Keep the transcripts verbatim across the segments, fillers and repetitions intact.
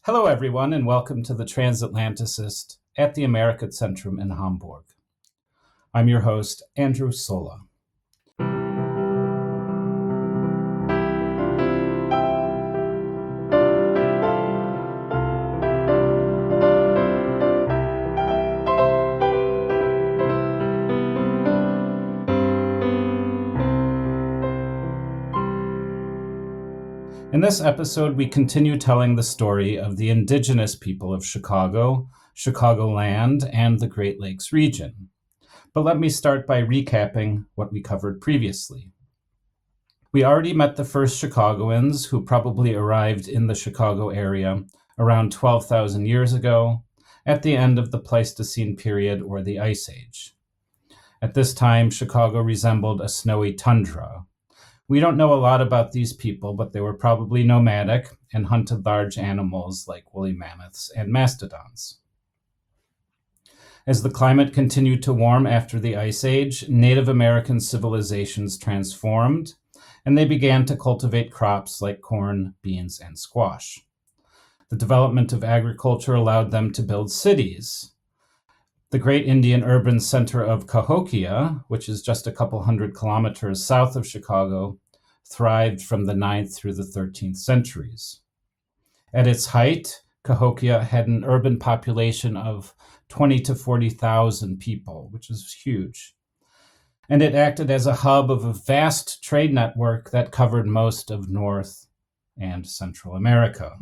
Hello, everyone, and welcome to the Transatlanticist at the America Centrum in Hamburg. I'm your host, Andrew Sola. In this episode, we continue telling the story of the indigenous people of Chicago, Chicagoland, and the Great Lakes region. But let me start by recapping what we covered previously. We already met the first Chicagoans, who probably arrived in the Chicago area around twelve thousand years ago, at the end of the Pleistocene period or the Ice Age. At this time, Chicago resembled a snowy tundra. We don't know a lot about these people, but they were probably nomadic and hunted large animals like woolly mammoths and mastodons. As the climate continued to warm after the Ice Age, Native American civilizations transformed, and they began to cultivate crops like corn, beans, and squash. The development of agriculture allowed them to build cities. The great Indian urban center of Cahokia, which is just a couple hundred kilometers south of Chicago, thrived from the ninth through the thirteenth centuries. At its height, Cahokia had an urban population of twenty to forty thousand people, which is huge. And it acted as a hub of a vast trade network that covered most of North and Central America.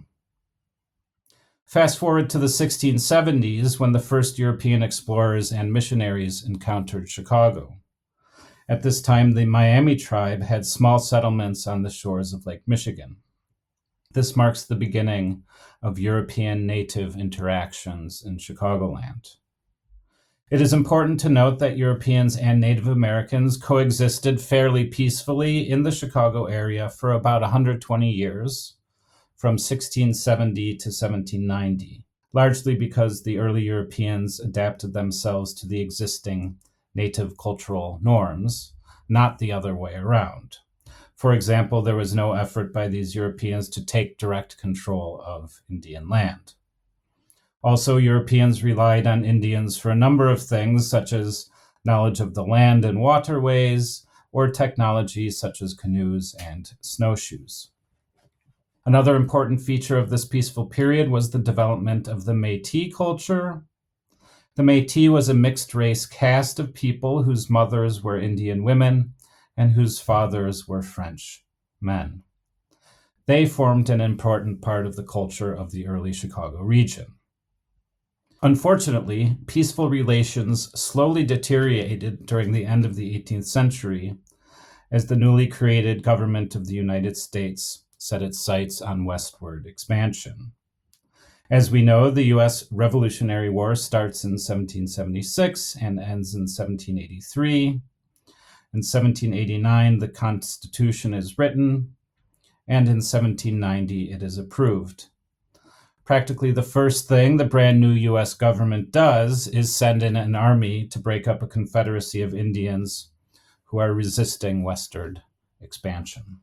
Fast forward to the sixteen seventies, when the first European explorers and missionaries encountered Chicago. At this time, the Miami tribe had small settlements on the shores of Lake Michigan. This marks the beginning of European native interactions in Chicagoland. It is important to note that Europeans and Native Americans coexisted fairly peacefully in the Chicago area for about one hundred twenty years, from sixteen seventy to seventeen ninety, largely because the early Europeans adapted themselves to the existing native cultural norms, not the other way around. For example, there was no effort by these Europeans to take direct control of Indian land. Also, Europeans relied on Indians for a number of things, such as knowledge of the land and waterways, or technology such as canoes and snowshoes. Another important feature of this peaceful period was the development of the Métis culture. The Métis was a mixed-race caste of people whose mothers were Indian women and whose fathers were French men. They formed an important part of the culture of the early Chicago region. Unfortunately, peaceful relations slowly deteriorated during the end of the eighteenth century as the newly created government of the United States set its sights on westward expansion. As we know, the U S Revolutionary War starts in seventeen seventy-six and ends in seventeen eighty-three. In seventeen eighty-nine, the Constitution is written, and in seventeen ninety, it is approved. Practically the first thing the brand new U S government does is send in an army to break up a confederacy of Indians who are resisting westward expansion.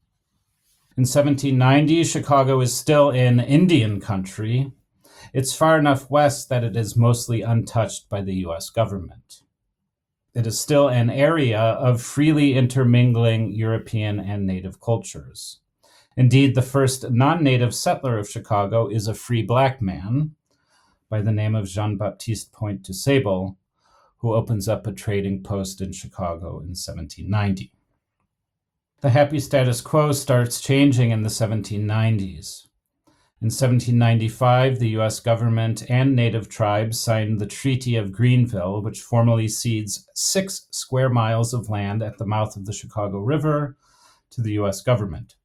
In seventeen ninety, Chicago is still in Indian country. It's far enough west that it is mostly untouched by the U S government. It is still an area of freely intermingling European and native cultures. Indeed, the first non-native settler of Chicago is a free black man by the name of Jean-Baptiste Point du Sable, who opens up a trading post in Chicago in seventeen ninety. The happy status quo starts changing in the seventeen nineties. In seventeen ninety-five, the U S government and native tribes signed the Treaty of Greenville, which formally cedes six square miles of land at the mouth of the Chicago River to the U S government.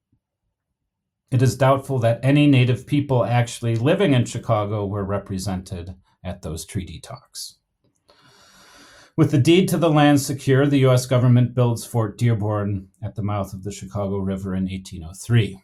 It is doubtful that any native people actually living in Chicago were represented at those treaty talks. With the deed to the land secure, the U S government builds Fort Dearborn at the mouth of the Chicago River in eighteen oh three.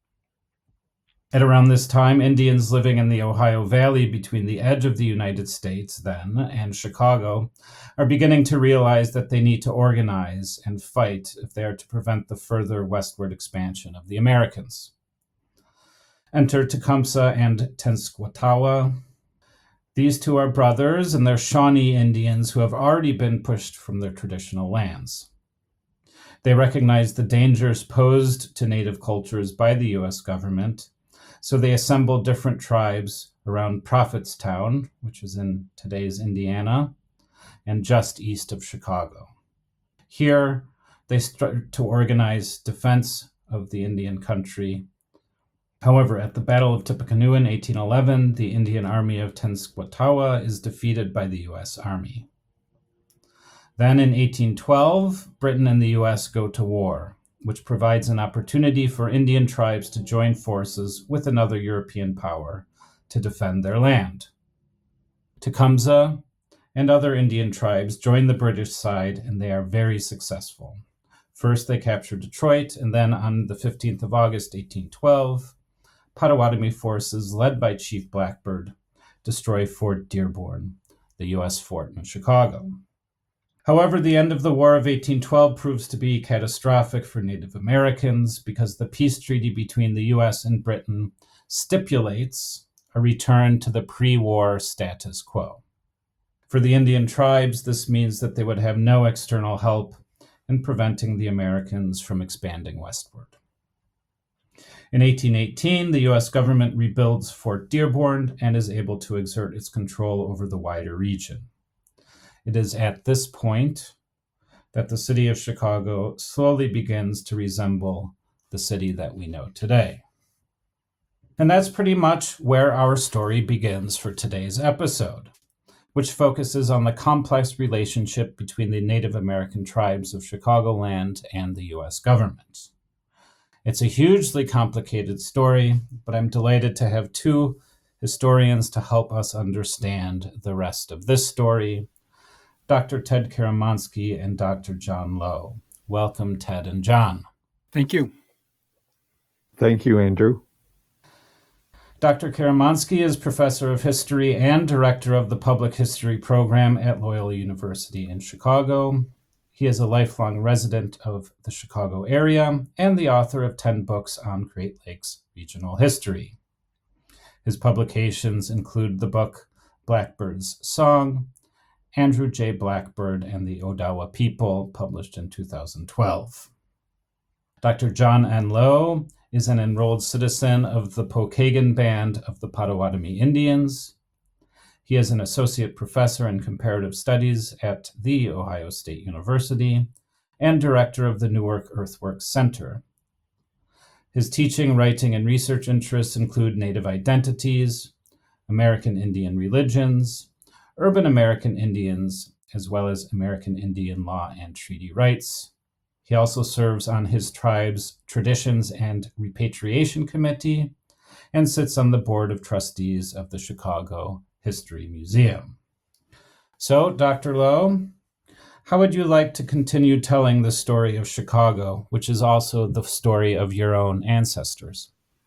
At around this time, Indians living in the Ohio Valley between the edge of the United States then and Chicago are beginning to realize that they need to organize and fight if they are to prevent the further westward expansion of the Americans. Enter Tecumseh and Tenskwatawa. These two are brothers, and they're Shawnee Indians who have already been pushed from their traditional lands. They recognize the dangers posed to Native cultures by the U S government, so they assemble different tribes around Prophetstown, which is in today's Indiana, and just east of Chicago. Here, they start to organize defense of the Indian country. However, at the Battle of Tippecanoe in eighteen eleven, the Indian army of Tenskwatawa is defeated by the U S Army. Then in eighteen twelve, Britain and the U S go to war, which provides an opportunity for Indian tribes to join forces with another European power to defend their land. Tecumseh and other Indian tribes join the British side, and they are very successful. First, they capture Detroit, and then on the fifteenth of August, eighteen twelve, Potawatomi forces, led by Chief Blackbird, destroy Fort Dearborn, the U S fort in Chicago. However, the end of the War of eighteen twelve proves to be catastrophic for Native Americans because the peace treaty between the U S and Britain stipulates a return to the pre-war status quo. For the Indian tribes, this means that they would have no external help in preventing the Americans from expanding westward. In eighteen eighteen, the U S government rebuilds Fort Dearborn and is able to exert its control over the wider region. It is at this point that the city of Chicago slowly begins to resemble the city that we know today. And that's pretty much where our story begins for today's episode, which focuses on the complex relationship between the Native American tribes of Chicagoland and the U S government. It's a hugely complicated story, but I'm delighted to have two historians to help us understand the rest of this story, Doctor Ted Karamanski and Doctor John Lowe. Welcome, Ted and John. Thank you. Thank you, Andrew. Doctor Karamanski is professor of history and director of the public history program at Loyola University in Chicago. He is a lifelong resident of the Chicago area and the author of ten books on Great Lakes regional history. His publications include the book Blackbird's Song, Andrew J. Blackbird and the Odawa People, published in two thousand twelve. Doctor John N. Lowe is an enrolled citizen of the Pokagon Band of the Potawatomi Indians. He is an associate professor in comparative studies at The Ohio State University and director of the Newark Earthworks Center. His teaching, writing, and research interests include Native identities, American Indian religions, urban American Indians, as well as American Indian law and treaty rights. He also serves on his tribe's Traditions and Repatriation Committee and sits on the board of trustees of the Chicago History Museum. So, Doctor Lowe, how would you like to continue telling the story of Chicago, which is also the story of your own ancestors?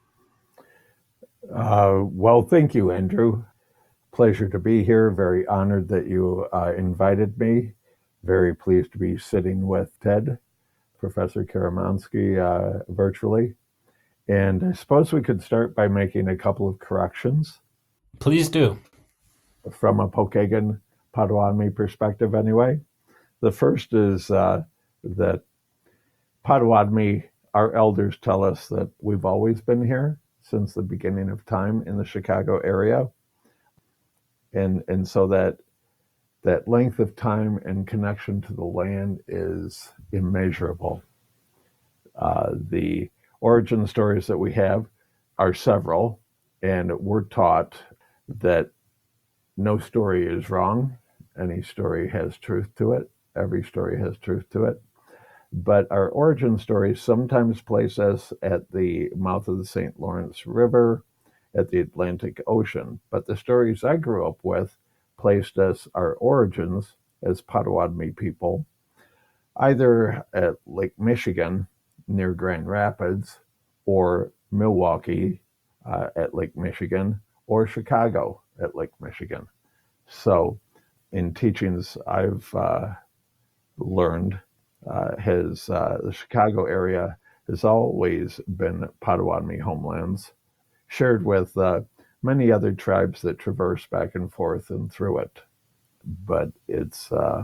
Uh, well, thank you, Andrew. Pleasure to be here. Very honored that you uh, invited me. Very pleased to be sitting with Ted, Professor Karamanski, uh, virtually. And I suppose we could start by making a couple of corrections. Please do. From a Pokagon Potawatomi perspective, anyway. The first is uh, that Potawatomi, our elders tell us that we've always been here since the beginning of time in the Chicago area. And, and so that that length of time and connection to the land is immeasurable. Uh, the origin stories that we have are several, and we're taught that no story is wrong. Any story has truth to it. Every story has truth to it. But our origin stories sometimes place us at the mouth of the Saint Lawrence River, at the Atlantic Ocean. But the stories I grew up with placed us, our origins as Potawatomi people, either at Lake Michigan near Grand Rapids, or Milwaukee uh, at Lake Michigan, or Chicago at Lake Michigan. So in teachings I've uh, learned, uh, has uh, the Chicago area has always been Potawatomi homelands. shared with uh, many other tribes that traverse back and forth and through it. But it's uh,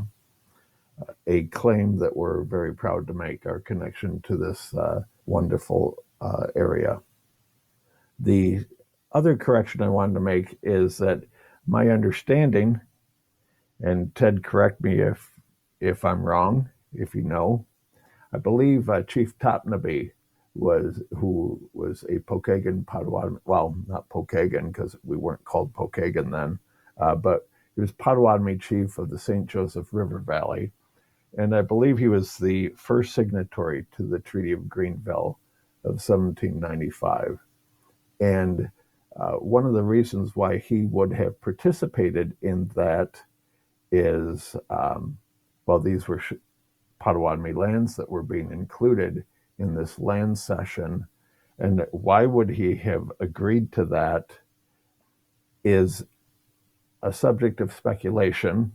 a claim that we're very proud to make, our connection to this uh, wonderful uh, area. The other correction I wanted to make is that my understanding, and Ted, correct me if if I'm wrong, if you know, I believe uh, Chief Topnaby was who was a Pokagon Potawatomi, well, not Pokagon because we weren't called Pokagon then, uh, but he was Potawatomi chief of the Saint Joseph River Valley, and I believe he was the first signatory to the Treaty of Greenville of seventeen ninety-five. And uh, one of the reasons why he would have participated in that is, um, well, these were sh- Potawatomi lands that were being included in this land cession. And why would he have agreed to that is a subject of speculation.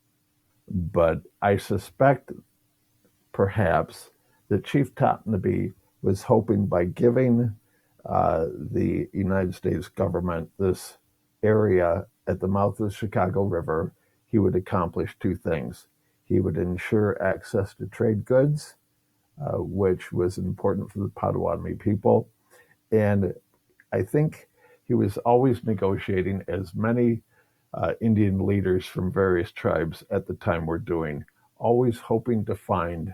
But I suspect perhaps that Chief Topnaby was hoping by giving uh, the United States government this area at the mouth of the Chicago River, he would accomplish two things. He would ensure access to trade goods, uh, which was important for the Potawatomi people. And I think he was always negotiating, as many uh, Indian leaders from various tribes at the time were doing, always hoping to find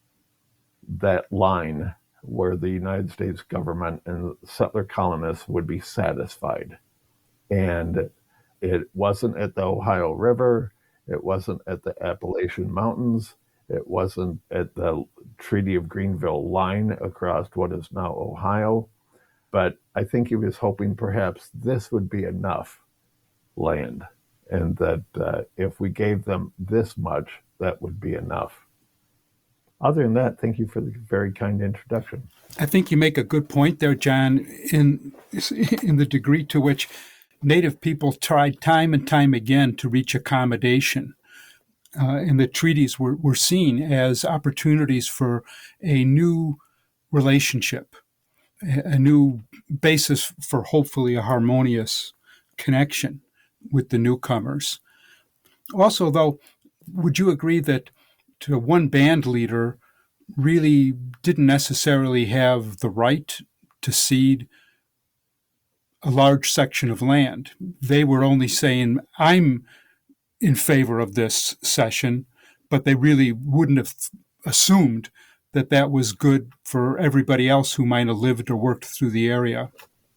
that line where the United States government and settler colonists would be satisfied. And it wasn't at the Ohio River, it wasn't at the Appalachian Mountains, it wasn't at the Treaty of Greenville line across what is now Ohio, but I think he was hoping perhaps this would be enough land, and that uh, if we gave them this much, that would be enough. Other than that, thank you for the very kind introduction. I think you make a good point there, John, in in the degree to which Native people tried time and time again to reach accommodation. Uh, and the treaties were, were seen as opportunities for a new relationship, a new basis for hopefully a harmonious connection with the newcomers. Also, though, would you agree that to one band leader really didn't necessarily have the right to cede a large section of land? They were only saying, I'm in favor of this cession, but they really wouldn't have assumed that that was good for everybody else who might have lived or worked through the area.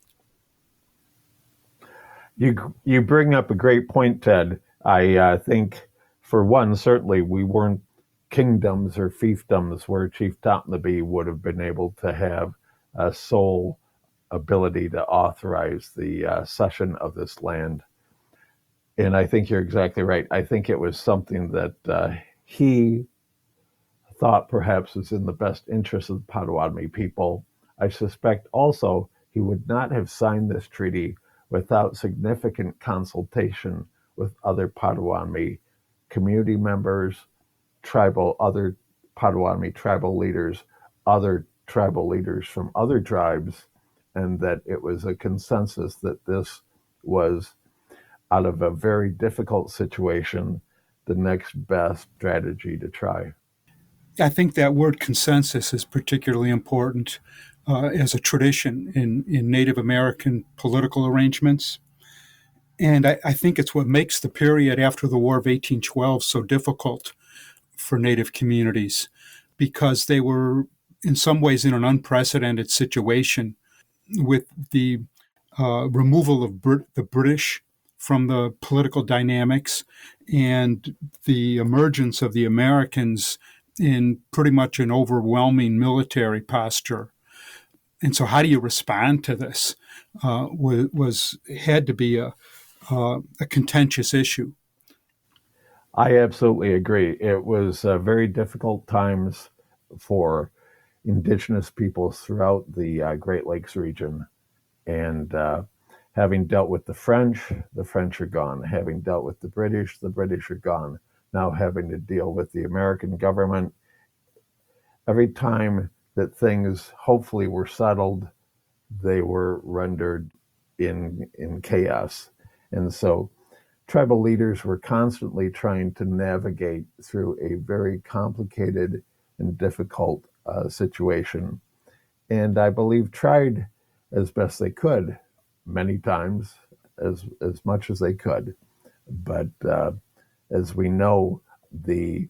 You you bring up a great point, Ted. I uh, think, for one, certainly we weren't kingdoms or fiefdoms where Chief Topnaby would have been able to have a sole ability to authorize the uh, cession of this land. And I think you're exactly right. I think it was something that uh, he thought perhaps was in the best interest of the Potawatomi people. I suspect also he would not have signed this treaty without significant consultation with other Potawatomi community members, tribal, other Potawatomi tribal leaders, other tribal leaders from other tribes, and that it was a consensus that this was, out of a very difficult situation, the next best strategy to try. I think that word consensus is particularly important uh, as a tradition in, in Native American political arrangements. And I, I think it's what makes the period after the War of eighteen twelve so difficult for Native communities, because they were in some ways in an unprecedented situation with the uh, removal of Brit- the British from the political dynamics and the emergence of the Americans in pretty much an overwhelming military posture. And so how do you respond to this uh, was, was had to be a, uh, a contentious issue. I absolutely agree. It was uh, very difficult times for indigenous peoples throughout the uh, Great Lakes region. And uh, having dealt with the French, the French are gone. Having dealt with the British, the British are gone. Now having to deal with the American government. Every time that things hopefully were settled, they were rendered in in chaos. And so tribal leaders were constantly trying to navigate through a very complicated and difficult uh, situation. And I believe tried as best they could, many times, as, as much as they could. But uh, as we know, the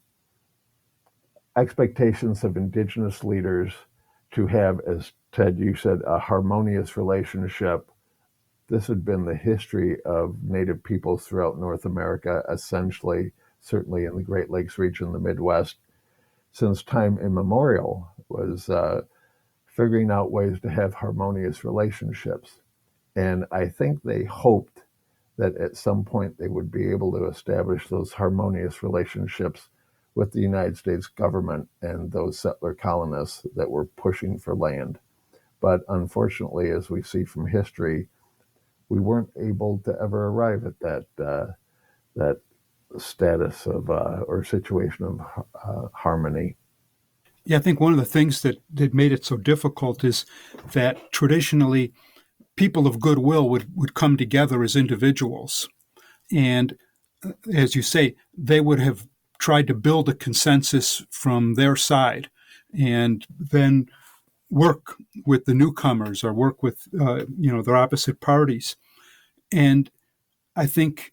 expectations of Indigenous leaders to have, as Ted, you said, a harmonious relationship. This had been the history of Native peoples throughout North America, essentially, certainly in the Great Lakes region, the Midwest, since time immemorial, was uh, figuring out ways to have harmonious relationships. And I think they hoped that at some point they would be able to establish those harmonious relationships with the United States government and those settler colonists that were pushing for land. But unfortunately, as we see from history, we weren't able to ever arrive at that uh, that status of uh, or situation of uh, harmony. Yeah, I think one of the things that, that made it so difficult is that traditionally people of goodwill would, would come together as individuals. And uh, as you say, they would have tried to build a consensus from their side and then work with the newcomers or work with, uh, you know, their opposite parties. And I think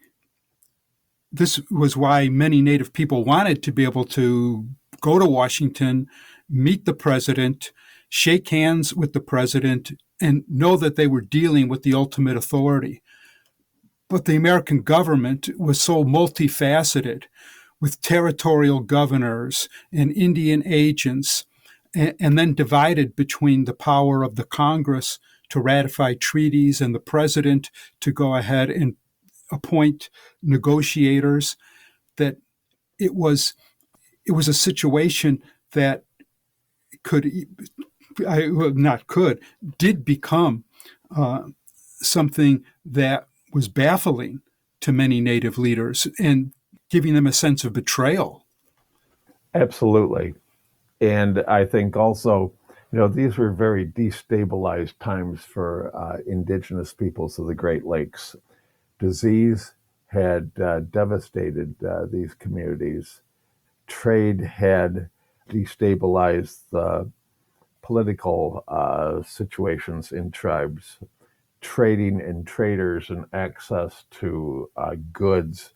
this was why many Native people wanted to be able to go to Washington, meet the president, shake hands with the president, and know that they were dealing with the ultimate authority. But the American government was so multifaceted, with territorial governors and Indian agents, and, and then divided between the power of the Congress to ratify treaties and the president to go ahead and appoint negotiators, that it was it was a situation that could, I, well, not could, did become uh, something that was baffling to many Native leaders and giving them a sense of betrayal. Absolutely. And I think also, you know, these were very destabilized times for uh, Indigenous peoples of the Great Lakes. Disease had uh, devastated uh, these communities. Trade had destabilized the political uh, situations in tribes. Trading and traders and access to uh, goods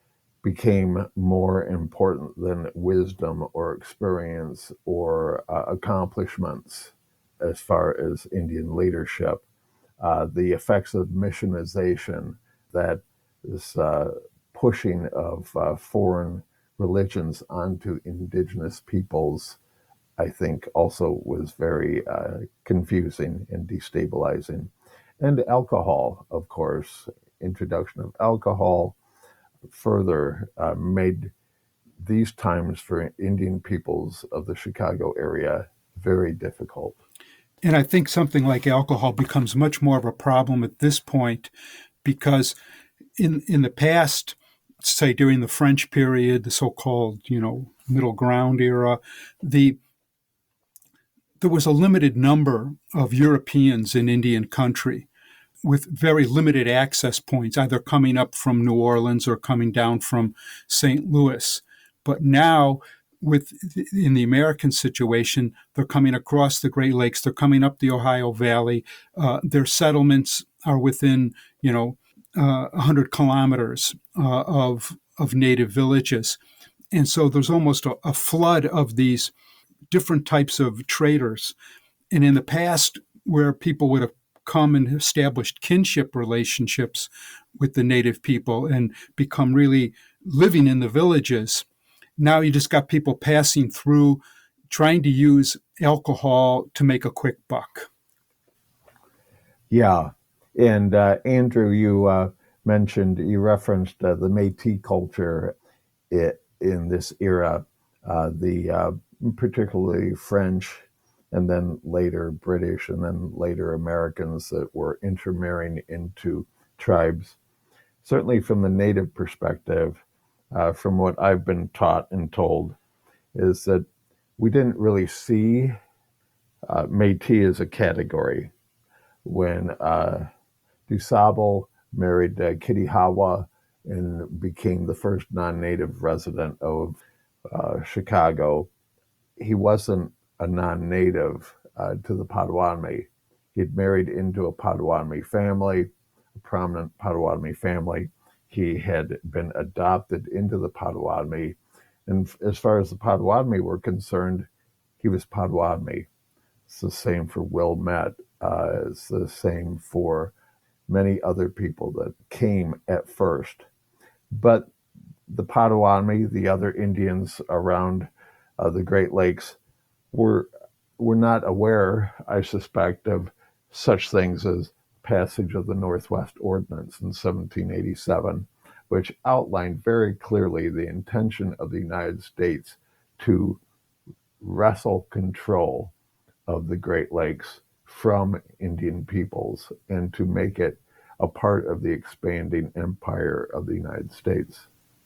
became more important than wisdom or experience or uh, accomplishments as far as Indian leadership. Uh, the effects of missionization, that this uh, pushing of uh, foreign religions onto indigenous peoples, I think also was very uh, confusing and destabilizing. And alcohol, of course, introduction of alcohol further uh, made these times for Indian peoples of the Chicago area very difficult. And I think something like alcohol becomes much more of a problem at this point because in in the past, say during the French period, the so-called, you know, middle ground era, the there was a limited number of Europeans in Indian country with very limited access points, either coming up from New Orleans or coming down from Saint Louis. But now, with in the American situation, they're coming across the Great Lakes, they're coming up the Ohio Valley. Uh, their settlements are within, you know, uh, one hundred kilometers uh, of of native villages, and so there's almost a, a flood of these different types of traders. And in the past, where people would have come and established kinship relationships with the native people and become really living in the villages, now you just got people passing through, trying to use alcohol to make a quick buck. Yeah. And uh, Andrew, you uh, mentioned, you referenced uh, the Métis culture it, in this era, uh, the uh, particularly French, and then later British, and then later Americans that were intermarrying into tribes. Certainly from the native perspective, uh, from what I've been taught and told, is that we didn't really see uh, Métis as a category. when uh, DuSable married uh, Kitty Hawa and became the first non-native resident of uh, Chicago. He wasn't a non-native uh, to the Potawatomi. He'd married into a Potawatomi family, a prominent Potawatomi family. He had been adopted into the Potawatomi. And as far as the Potawatomi were concerned, he was Potawatomi. It's the same for Wilmette. Uh, it's the same for many other people that came at first. But the Potawatomi, the other Indians around uh, the Great Lakes, were were not aware, I suspect, of such things as passage of the Northwest Ordinance in seventeen eighty-seven, which outlined very clearly the intention of the United States to wrestle control of the Great Lakes from Indian peoples and to make it a part of the expanding empire of the United States.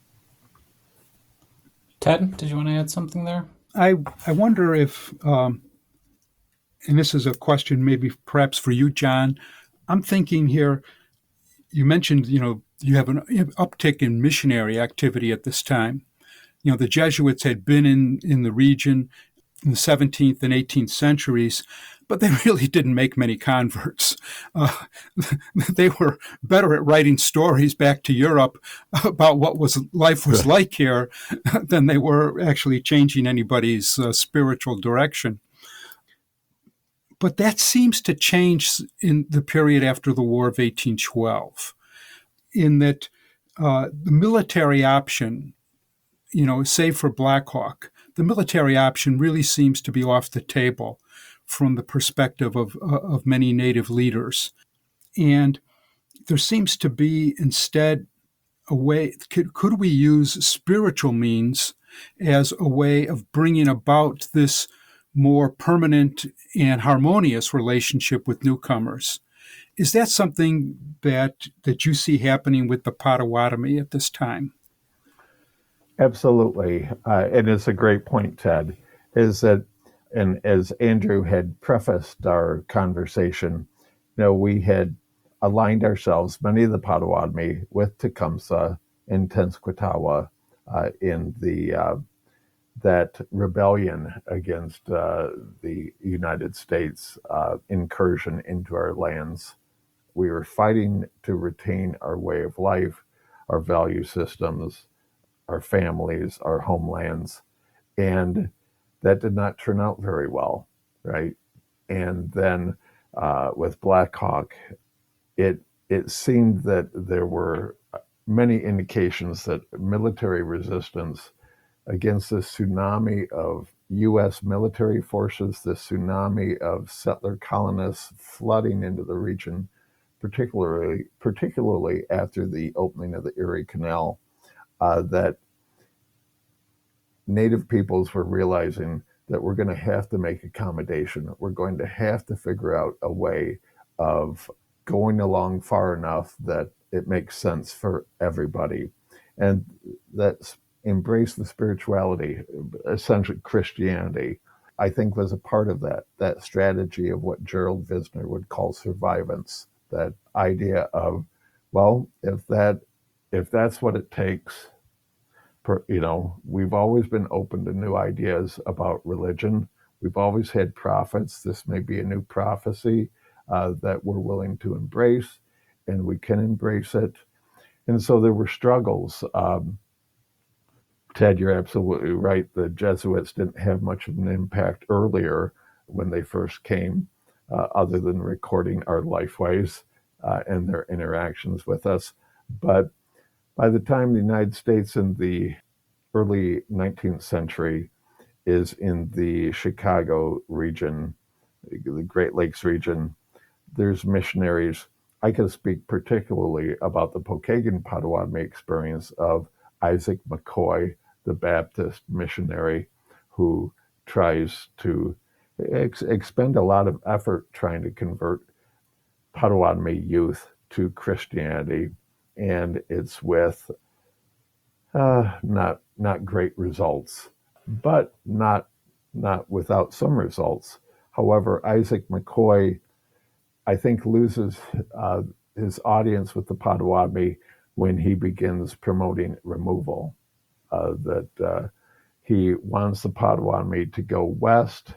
Ted, did you want to add something there? I I wonder if, um, and this is a question maybe perhaps for you, John. I'm thinking here. You mentioned, you know, you have an uptick in missionary activity at this time. You know, the Jesuits had been in in the region in the seventeenth and eighteenth centuries, but they really didn't make many converts. Uh, they were better at writing stories back to Europe about what was life was like here than they were actually changing anybody's uh, spiritual direction. But that seems to change in the period after the War of eighteen twelve, in that uh, the military option, you know, save for Black Hawk, the military option really seems to be off the table from the perspective of, of many Native leaders. And there seems to be instead a way, could, could we use spiritual means as a way of bringing about this more permanent and harmonious relationship with newcomers? Is that something that that you see happening with the Potawatomi at this time? Absolutely. Uh, and it's a great point, Ted, is that, and as Andrew had prefaced our conversation, you know, we had aligned ourselves, many of the Potawatomi, with Tecumseh and Tenskwatawa uh, in the uh, that rebellion against uh, the United States uh, incursion into our lands. We were fighting to retain our way of life, our value systems, our families, our homelands, and that did not turn out very well, right? And then uh, with Black Hawk, it it seemed that there were many indications that military resistance against this tsunami of U S military forces, this tsunami of settler colonists flooding into the region, particularly particularly after the opening of the Erie Canal, uh, that Native peoples were realizing that we're going to have to make accommodation. We're going to have to figure out a way of going along far enough that it makes sense for everybody. And that's embrace the spirituality, essentially Christianity, I think was a part of that, that strategy of what Gerald Visner would call survivance, that idea of, well, if that, if that's what it takes, per, you know, we've always been open to new ideas about religion. We've always had prophets. This may be a new prophecy uh, that we're willing to embrace, and we can embrace it. And so there were struggles. Um, Ted, you're absolutely right. The Jesuits didn't have much of an impact earlier when they first came, uh, other than recording our lifeways uh, and their interactions with us. But by the time the United States in the early nineteenth century is in the Chicago region, the Great Lakes region, there's missionaries. I can speak particularly about the Pokagon Potawatomi experience of Isaac McCoy, the Baptist missionary who tries to ex- expend a lot of effort trying to convert Potawatomi youth to Christianity, and it's with uh, not not great results, but not not without some results. However, Isaac McCoy I think, loses uh, his audience with the Potawatomi when he begins promoting removal. Uh, that uh, he wants the Potawatomi to go west.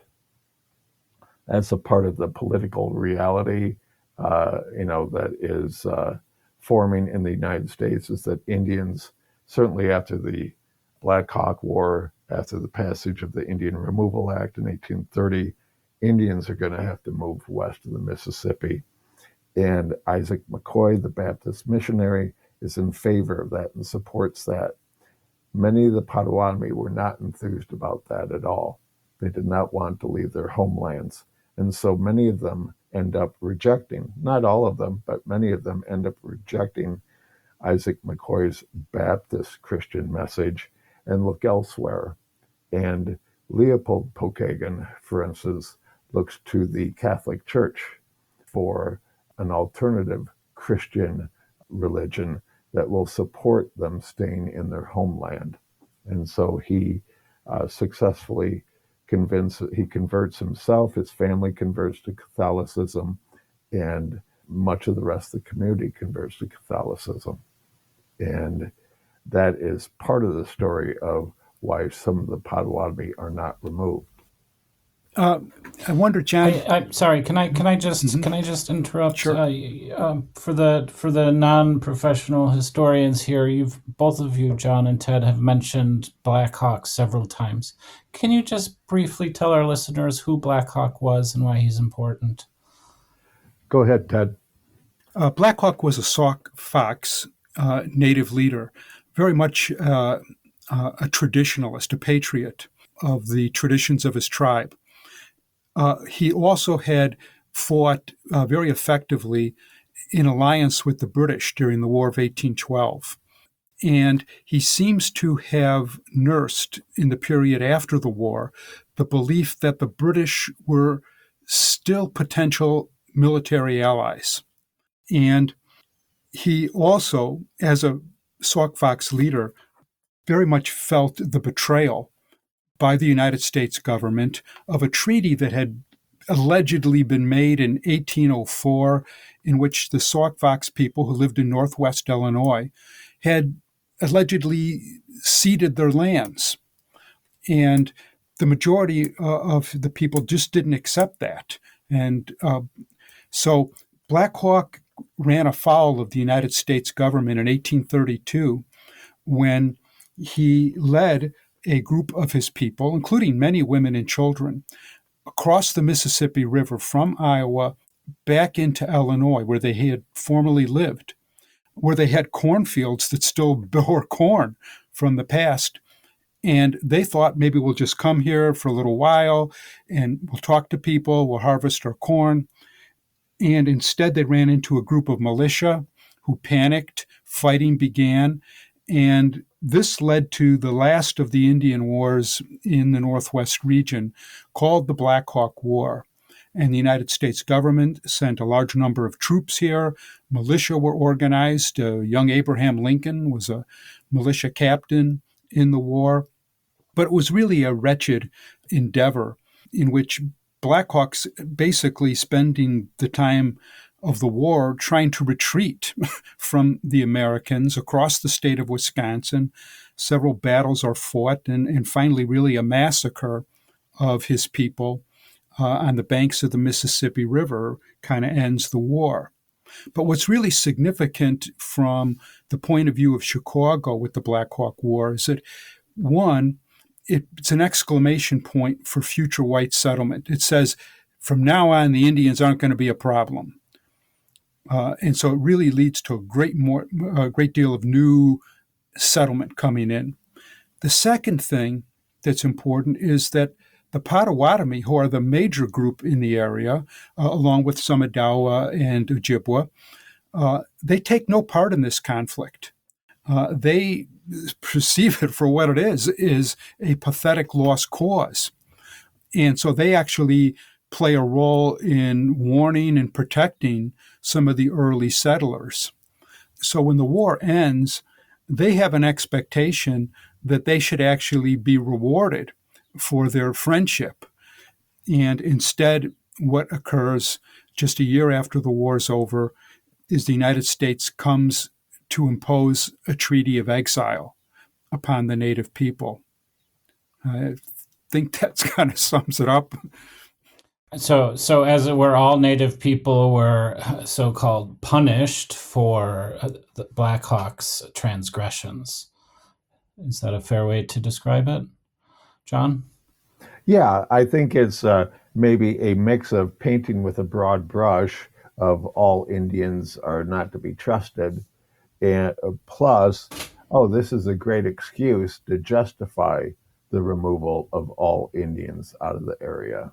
That's a part of the political reality, uh, you know, that is uh, forming in the United States, is that Indians, certainly after the Black Hawk War, after the passage of the Indian Removal Act in eighteen thirty, Indians are going to have to move west of the Mississippi. And Isaac McCoy, the Baptist missionary, is in favor of that and supports that. Many of the Potawatomi were not enthused about that at all. They did not want to leave their homelands. And so many of them end up rejecting, not all of them, but many of them end up rejecting Isaac McCoy's Baptist Christian message and look elsewhere. And Leopold Pokagon, for instance, looks to the Catholic Church for an alternative Christian religion that will support them staying in their homeland. And so he uh, successfully convinces, he converts himself, his family converts to Catholicism, and much of the rest of the community converts to Catholicism. And that is part of the story of why some of the Potawatomi are not removed. Uh, I wonder, John. I, I'm sorry. Can I can I just mm-hmm. can I just interrupt? Sure. Uh, um, for the for the non-professional historians here, you've both of you, John and Ted, have mentioned Black Hawk several times. Can you just briefly tell our listeners who Black Hawk was and why he's important? Go ahead, Ted. Uh, Black Hawk was a Sauk Fox uh, native leader, very much uh, uh, a traditionalist, a patriot of the traditions of his tribe. Uh, he also had fought uh, very effectively in alliance with the British during the War of eighteen twelve. And he seems to have nursed, in the period after the war, the belief that the British were still potential military allies. And he also, as a Sauk Fox leader, very much felt the betrayal by the United States government of a treaty that had allegedly been made in eighteen oh four, in which the Sauk Fox people who lived in northwest Illinois had allegedly ceded their lands. And the majority uh, of the people just didn't accept that. And uh, so Black Hawk ran afoul of the United States government in eighteen thirty-two when he led a group of his people, including many women and children, across the Mississippi River from Iowa back into Illinois, where they had formerly lived, where they had cornfields that still bore corn from the past. And they thought, maybe we'll just come here for a little while and we'll talk to people, we'll harvest our corn. And instead, they ran into a group of militia who panicked, fighting began, and this led to the last of the Indian Wars in the Northwest region, called the Black Hawk War. And the United States government sent a large number of troops here. Militia were organized. Uh, young Abraham Lincoln was a militia captain in the war. But it was really a wretched endeavor in which Black Hawks basically spending the time of the war trying to retreat from the Americans across the state of Wisconsin. Several battles are fought, and, and finally really a massacre of his people uh, on the banks of the Mississippi River kind of ends the war. But what's really significant from the point of view of Chicago with the Black Hawk War is that, one, it, it's an exclamation point for future white settlement. It says, from now on, the Indians aren't going to be a problem. Uh, and so it really leads to a great more a great deal of new settlement coming in. The second thing that's important is that the Potawatomi, who are the major group in the area, uh, along with some Odawa and Ojibwa, uh, they take no part in this conflict. Uh, they perceive it for what it is, is a pathetic lost cause. And so they actually play a role in warning and protecting some of the early settlers. So when the war ends, they have an expectation that they should actually be rewarded for their friendship. And instead, what occurs just a year after the war's over, is the United States comes to impose a treaty of exile upon the native people. I think that kind of sums it up. So, so as it were, all Native people were so-called punished for uh, the Black Hawk's transgressions. Is that a fair way to describe it, John? Yeah, I think it's uh, maybe a mix of painting with a broad brush of all Indians are not to be trusted, and uh, plus, oh, this is a great excuse to justify the removal of all Indians out of the area.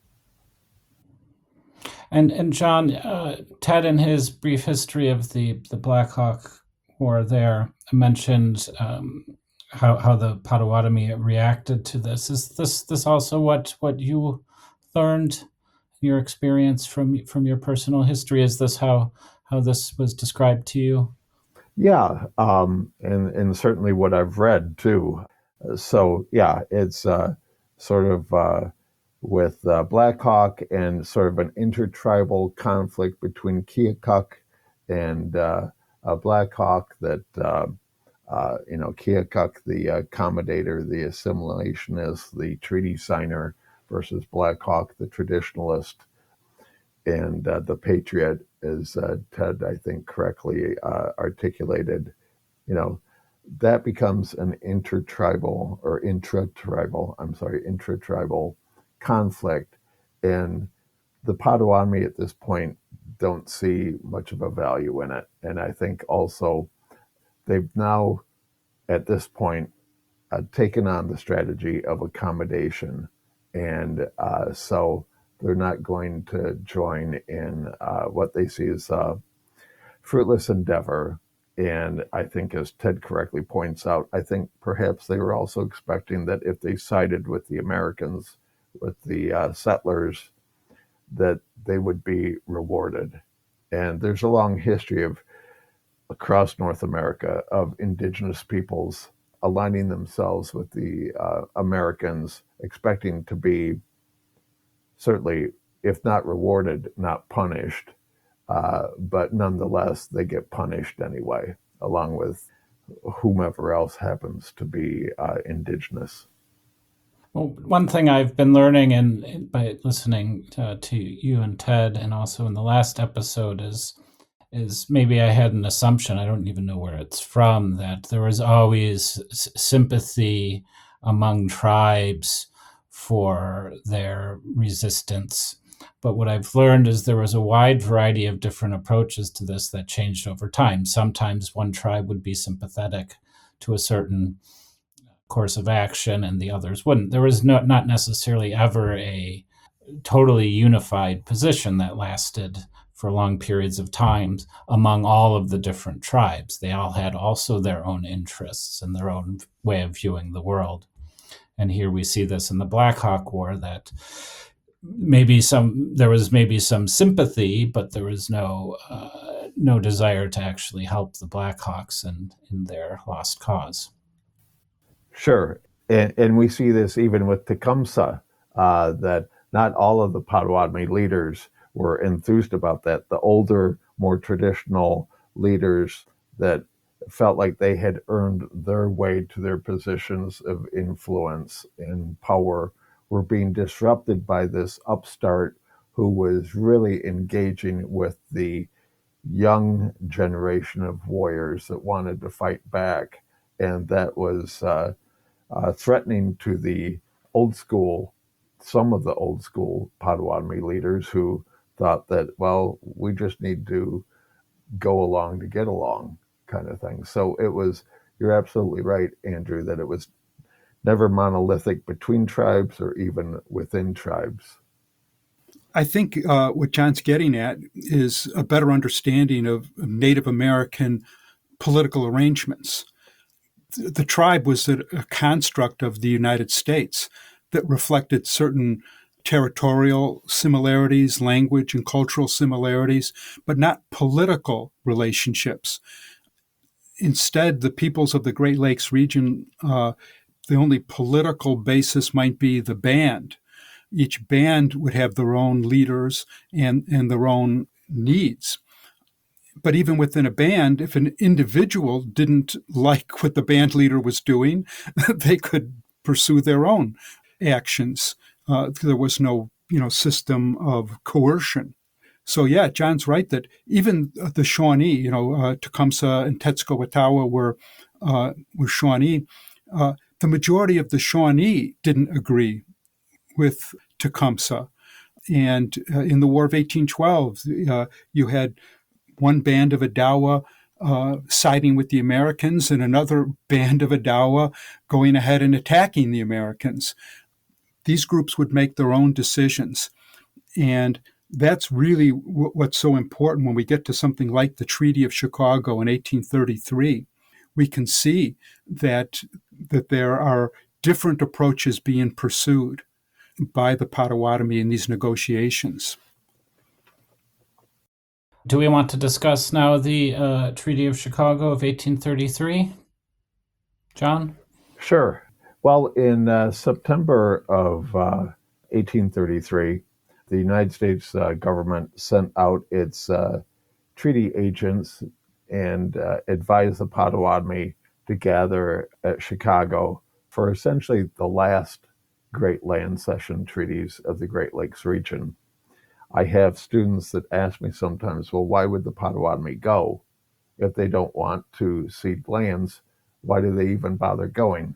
And and John, uh, Ted, in his brief history of the the Black Hawk War, there mentioned um, how how the Potawatomi reacted to this. Is this this also what what you learned, your experience from from your personal history? Is this how how this was described to you? Yeah, um, and and certainly what I've read too. So yeah, it's uh, sort of uh, with uh, Black Hawk and sort of an intertribal conflict between Keokuk and uh, uh, Black Hawk that, uh, uh, you know, Keokuk, the accommodator, the assimilationist, the treaty signer, versus Black Hawk, the traditionalist, and uh, the patriot, as uh, Ted, I think, correctly uh, articulated. You know, that becomes an intertribal or intratribal, I'm sorry, intratribal conflict. And the Potawatomi at this point don't see much of a value in it. And I think also they've now, at this point, uh, taken on the strategy of accommodation. And uh, so they're not going to join in uh, what they see as a fruitless endeavor. And I think, as Ted correctly points out, I think perhaps they were also expecting that if they sided with the Americans, with the uh, settlers, that they would be rewarded. And there's a long history of across North America of indigenous peoples aligning themselves with the uh, Americans, expecting to be certainly, if not rewarded, not punished. Uh, but nonetheless, they get punished anyway, along with whomever else happens to be uh, indigenous. Well, one thing I've been learning and by listening to, to you and Ted, and also in the last episode, is is maybe I had an assumption, I don't even know where it's from, that there was always s- sympathy among tribes for their resistance. But what I've learned is there was a wide variety of different approaches to this that changed over time. Sometimes one tribe would be sympathetic to a certain course of action and the others wouldn't. There was no, not necessarily ever a totally unified position that lasted for long periods of time among all of the different tribes. They all had also their own interests and their own way of viewing the world. And here we see this in the Black Hawk War, that maybe some there was maybe some sympathy, but there was no uh, no desire to actually help the Black Hawks in, in their lost cause. Sure. And, and we see this even with Tecumseh, uh, that not all of the Potawatomi leaders were enthused about that. The older, more traditional leaders that felt like they had earned their way to their positions of influence and power were being disrupted by this upstart who was really engaging with the young generation of warriors that wanted to fight back. And that was uh, uh, threatening to the old school, some of the old school Potawatomi leaders who thought that, well, we just need to go along to get along, kind of thing. So it was, you're absolutely right, Andrew, that it was never monolithic between tribes or even within tribes. I think uh, what John's getting at is a better understanding of Native American political arrangements. The, the tribe was a, a construct of the United States that reflected certain territorial similarities, language and cultural similarities, but not political relationships. Instead, the peoples of the Great Lakes region, uh, the only political basis might be the band. each band would have their own leaders and, and their own needs. But even within a band, if an individual didn't like what the band leader was doing, they could pursue their own actions. Uh, there was no, you know, system of coercion. So yeah, John's right that even the Shawnee, you know, uh, Tecumseh and Tenskwatawa were uh, were Shawnee. Uh, the majority of the Shawnee didn't agree with Tecumseh, and uh, in the War of eighteen twelve, uh, you had one band of Odawa uh, siding with the Americans and another band of Odawa going ahead and attacking the Americans. These groups would make their own decisions. And that's really w- what's so important when we get to something like the Treaty of Chicago in eighteen thirty-three. We can see that, that there are different approaches being pursued by the Potawatomi in these negotiations. Do we want to discuss now the uh, Treaty of Chicago of eighteen thirty-three? John? Sure. Well, in uh, September of uh, eighteen thirty-three, the United States uh, government sent out its uh, treaty agents and uh, advised the Potawatomi to gather at Chicago for essentially the last Great Land Cession treaties of the Great Lakes region. I have students that ask me sometimes, well, why would the Potawatomi go if they don't want to cede lands? Why do they even bother going?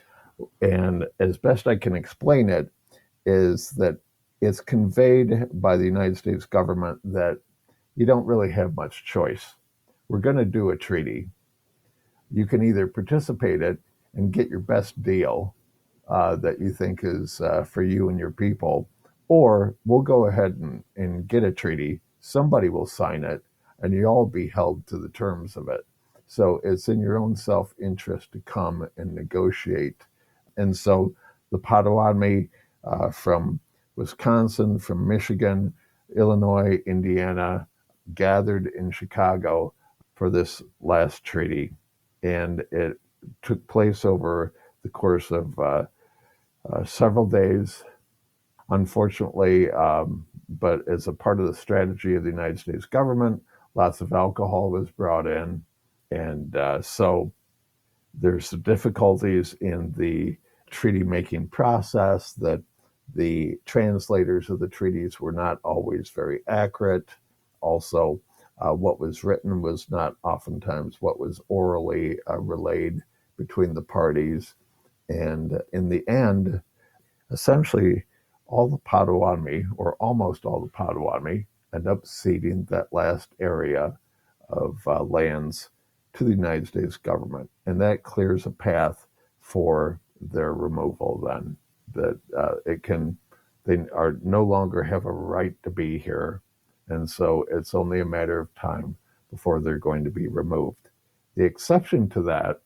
And as best I can explain it, is that it's conveyed by the United States government that you don't really have much choice. We're going to do a treaty. You can either participate in it and get your best deal uh, that you think is uh, for you and your people, or we'll go ahead and, and get a treaty. Somebody will sign it, and you all be held to the terms of it. So it's in your own self-interest to come and negotiate. And so the Potawatomi uh, from Wisconsin, from Michigan, Illinois, Indiana, gathered in Chicago for this last treaty. And it took place over the course of uh, uh, several days. Unfortunately, um, but as a part of the strategy of the United States government, lots of alcohol was brought in. And uh, so there's some difficulties in the treaty-making process, that the translators of the treaties were not always very accurate. Also, uh, what was written was not oftentimes what was orally uh, relayed between the parties. And in the end, essentially, all the Potawatomi, or almost all the Potawatomi, end up ceding that last area of uh, lands to the United States government. And that clears a path for their removal then, that uh, it can, they are no longer have a right to be here. And so it's only a matter of time before they're going to be removed. The exception to that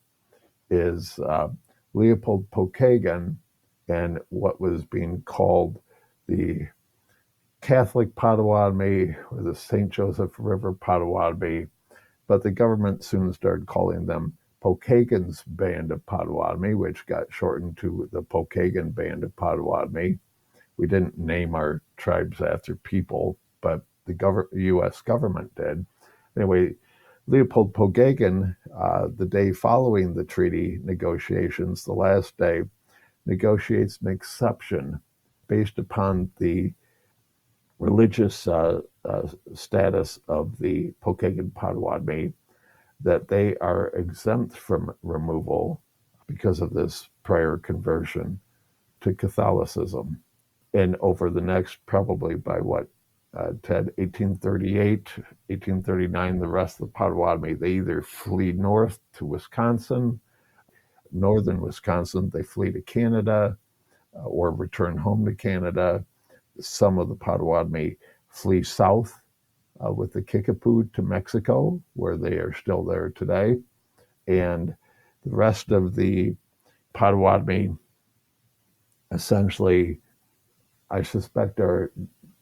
is uh, Leopold Pokagon and what was being called the Catholic Potawatomi, or the Saint Joseph River Potawatomi, but the government soon started calling them Pokagon's Band of Potawatomi, which got shortened to the Pokagon Band of Potawatomi. We didn't name our tribes after people, but the gov- U S government did. Anyway, Leopold Pokagon, uh, the day following the treaty negotiations, the last day, negotiates an exception based upon the religious uh, uh, status of the Pokagon Potawatomi, that they are exempt from removal because of this prior conversion to Catholicism. And over the next, probably by what, uh, Ted, eighteen thirty-eight, eighteen thirty-nine, the rest of the Potawatomi, they either flee north to Wisconsin, northern Wisconsin, they flee to Canada, uh, or return home to Canada. Some of the Potawatomi flee south uh, with the Kickapoo to Mexico, where they are still there today. And the rest of the Potawatomi essentially, I suspect, are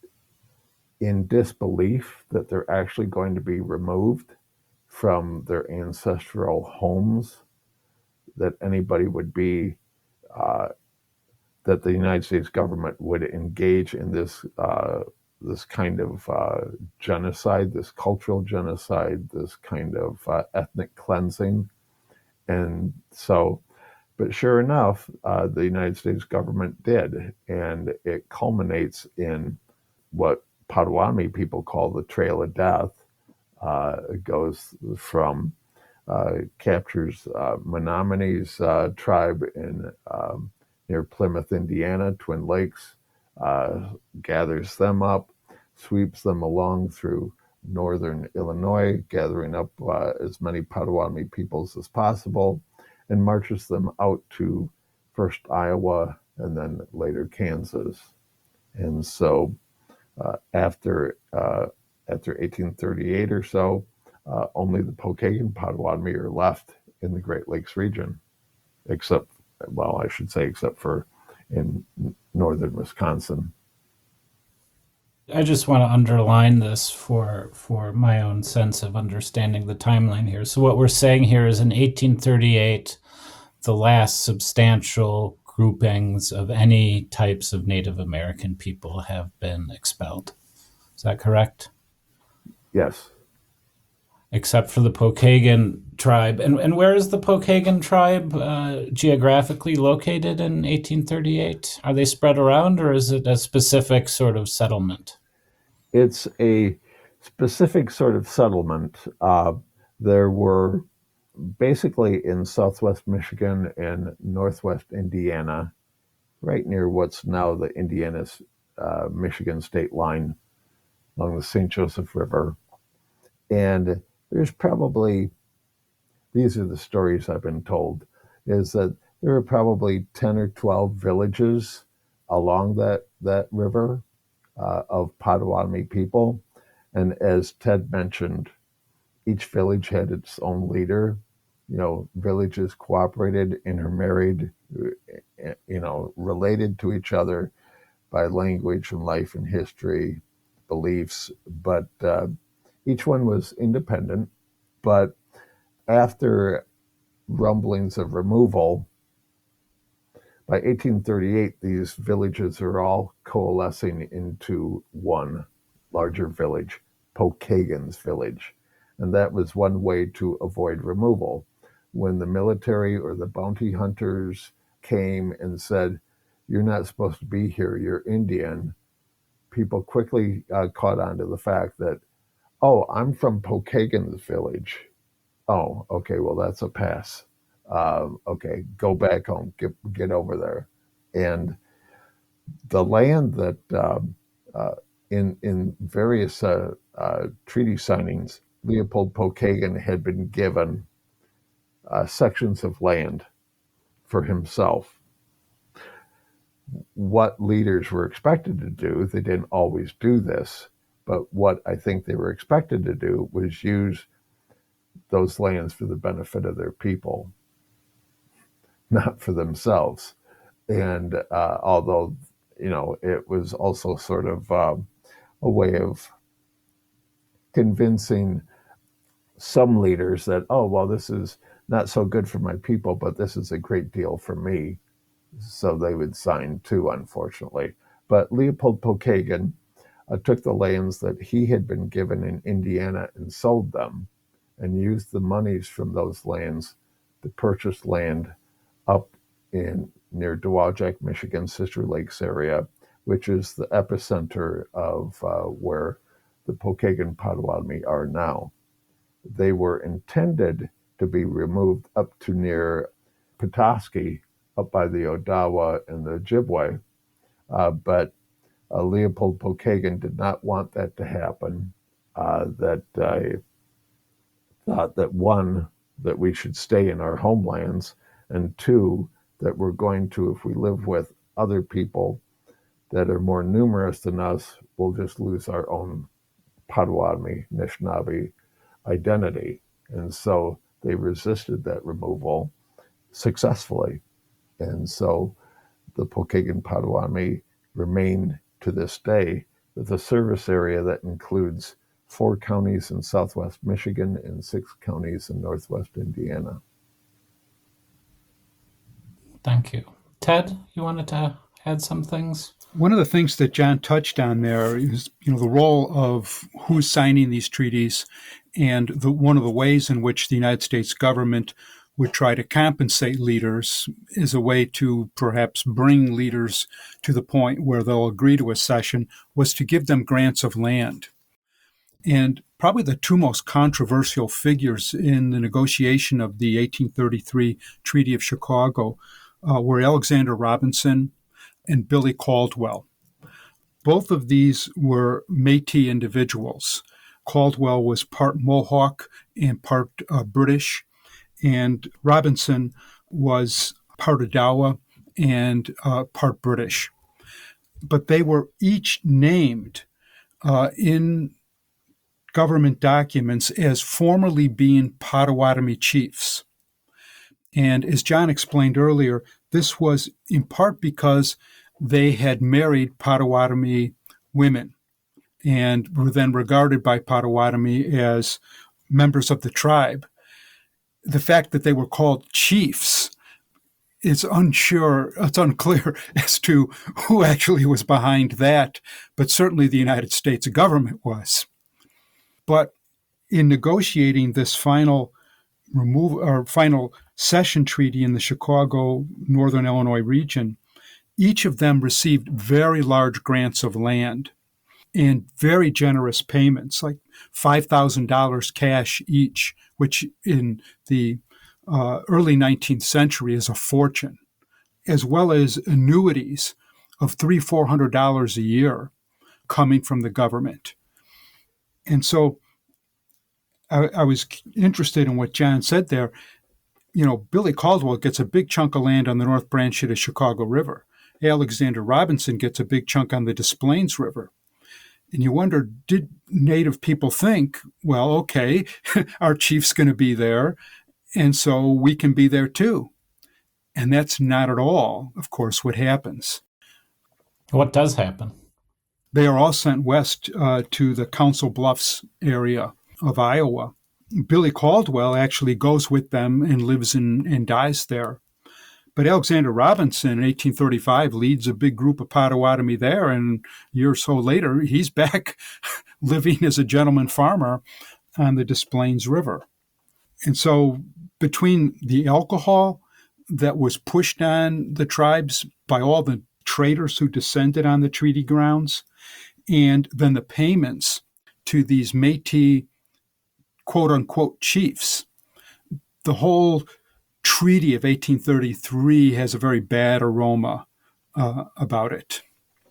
in disbelief that they're actually going to be removed from their ancestral homes, that anybody would be uh, that the United States government would engage in this uh, this kind of uh, genocide, this cultural genocide, this kind of uh, ethnic cleansing. And so, but sure enough, uh, the United States government did, and it culminates in what Potawatomi people call the Trail of Death. Uh, it goes from uh, captures uh, Menominee's uh, tribe in um, near Plymouth, Indiana, Twin Lakes, uh, gathers them up, sweeps them along through northern Illinois, gathering up uh, as many Potawatomi peoples as possible, and marches them out to first Iowa and then later Kansas. And so uh, after uh, after eighteen thirty-eight or so, uh, only the Pokagon Potawatomi are left in the Great Lakes region, except, well, I should say except for in northern Wisconsin. I just want to underline this for for my own sense of understanding the timeline here. So what we're saying here is in eighteen thirty-eight, the last substantial groupings of any types of Native American people have been expelled. Is that correct? Yes. Except for the Pokagon tribe. And, and where is the Pokagon tribe uh, geographically located in eighteen thirty-eight? Are they spread around, or is it a specific sort of settlement? It's a specific sort of settlement. Uh, there were basically in southwest Michigan and northwest Indiana, right near what's now the Indiana uh, Michigan state line along the Saint Joseph River. And there's probably, these are the stories I've been told, is that there are probably ten or twelve villages along that, that river uh, of Potawatomi people. And as Ted mentioned, each village had its own leader. You know, villages cooperated, intermarried, you know, related to each other by language and life and history, beliefs, but uh, each one was independent. But after rumblings of removal, by eighteen thirty-eight, these villages are all coalescing into one larger village, Pokagon's village. And that was one way to avoid removal. When the military or the bounty hunters came and said, "You're not supposed to be here, you're Indian," people quickly uh, caught on to the fact that, "Oh, I'm from Pokagon's village. Oh, okay, well, that's a pass. Um, okay, go back home, get, get over there." And the land that uh, uh, in, in various uh, uh, treaty signings, Leopold Pokagon had been given uh, sections of land for himself. What leaders were expected to do, they didn't always do this, but what I think they were expected to do was use those lands for the benefit of their people, not for themselves. And uh, although, you know, it was also sort of uh, a way of convincing some leaders that, oh, well, this is not so good for my people, but this is a great deal for me. So they would sign too, unfortunately. But Leopold Pokagon uh, took the lands that he had been given in Indiana and sold them, and used the monies from those lands to purchase land up in near Dowagiac, Michigan, Sister Lakes area, which is the epicenter of uh, where the Pokagon Potawatomi are now. They were intended to be removed up to near Petoskey, up by the Odawa and the Ojibwe, uh, but uh, Leopold Pokagon did not want that to happen. Uh, that I thought that, one, that we should stay in our homelands, and two, that we're going to, if we live with other people that are more numerous than us, we'll just lose our own Potawatomi, Anishinaabe identity. And so they resisted that removal successfully. And so the Pokagon Potawatomi remain to this day with a service area that includes four counties in southwest Michigan and six counties in northwest Indiana. Thank you. Ted, you wanted to had some things? One of the things that John touched on there is, you know, the role of who's signing these treaties, and the, one of the ways in which the United States government would try to compensate leaders is a way to perhaps bring leaders to the point where they'll agree to a cession, was to give them grants of land. And probably the two most controversial figures in the negotiation of the eighteen thirty-three Treaty of Chicago uh, were Alexander Robinson and Billy Caldwell. Both of these were Métis individuals. Caldwell was part Mohawk and part uh, British, and Robinson was part Odawa and uh, part British. But they were each named uh, in government documents as formerly being Potawatomi chiefs. And as John explained earlier, this was in part because they had married Potawatomi women and were then regarded by Potawatomi as members of the tribe. The fact that they were called chiefs is unsure, it's unclear as to who actually was behind that, but certainly the United States government was. But in negotiating this final remove or final cession treaty in the Chicago, Northern Illinois region, each of them received very large grants of land and very generous payments, like five thousand dollars cash each, which in the uh, early nineteenth century is a fortune, as well as annuities of three hundred dollars, four hundred dollars a year coming from the government. And so I, I was interested in what John said there. You know, Billy Caldwell gets a big chunk of land on the North Branch of the Chicago River. Alexander Robinson gets a big chunk on the Des Plaines River. And you wonder, did Native people think, well, okay, our chief's going to be there, and so we can be there too? And that's not at all, of course, what happens. What does happen? They are all sent west uh, to the Council Bluffs area of Iowa. Billy Caldwell actually goes with them and lives in, and dies there. But Alexander Robinson in eighteen thirty-five leads a big group of Potawatomi there, and a year or so later, he's back living as a gentleman farmer on the Des Plaines River. And so between the alcohol that was pushed on the tribes by all the traders who descended on the treaty grounds, and then the payments to these Métis quote-unquote chiefs, the whole Treaty of eighteen thirty-three has a very bad aroma uh, about it.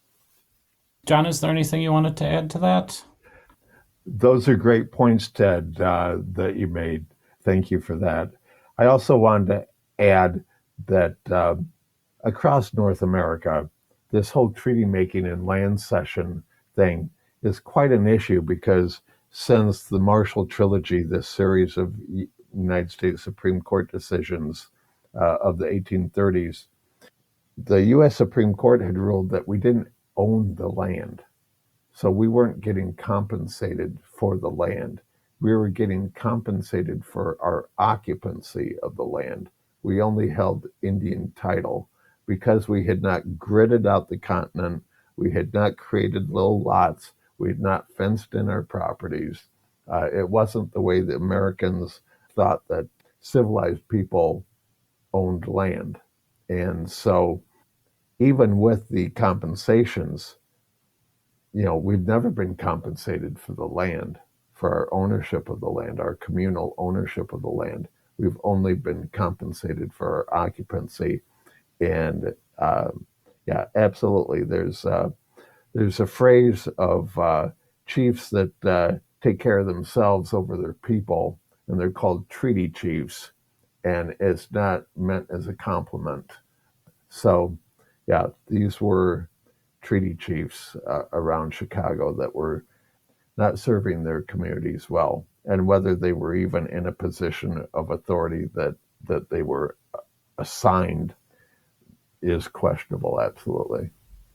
John, is there anything you wanted to add to that? Those are great points, Ted, uh, that you made. Thank you for that. I also wanted to add that uh, across North America, this whole treaty making and land cession thing is quite an issue, because since the Marshall Trilogy, this series of United States Supreme Court decisions uh, of the eighteen thirties, the U S Supreme Court had ruled that we didn't own the land. So we weren't getting compensated for the land. We were getting compensated for our occupancy of the land. We only held Indian title because we had not gridded out the continent. We had not created little lots. We had not fenced in our properties. Uh, it wasn't the way the Americans thought that civilized people owned land. And so even with the compensations, you know, we've never been compensated for the land, for our ownership of the land, our communal ownership of the land. We've only been compensated for our occupancy. And uh, yeah, absolutely. There's uh, there's a phrase of uh, chiefs that uh, take care of themselves over their people, and they're called treaty chiefs, and it's not meant as a compliment. So, yeah, these were treaty chiefs uh, around Chicago that were not serving their communities well, and whether they were even in a position of authority that that they were assigned is questionable, absolutely.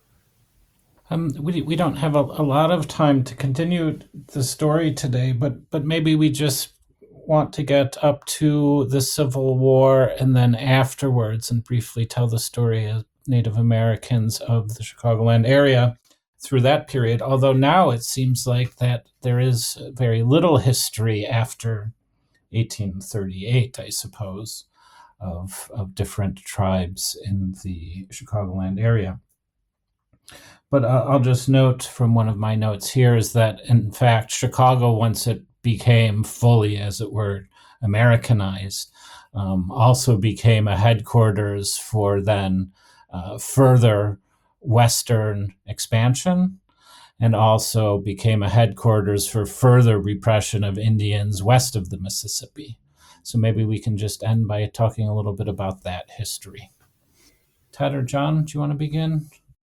Um, we we don't have a, a lot of time to continue the story today, but but maybe we just want to get up to the Civil War and then afterwards and briefly tell the story of, Native Americans of the Chicagoland area through that period, although now it seems like that there is very little history after eighteen thirty-eight, I suppose, of, of different tribes in the Chicagoland area. But uh, I'll just note from one of my notes here is that, in fact, Chicago, once it became fully, as it were, Americanized, um, also became a headquarters for then uh, further Western expansion, and also became a headquarters for further repression of Indians west of the Mississippi. So maybe we can just end by talking a little bit about that history. Ted or John, do you want to begin?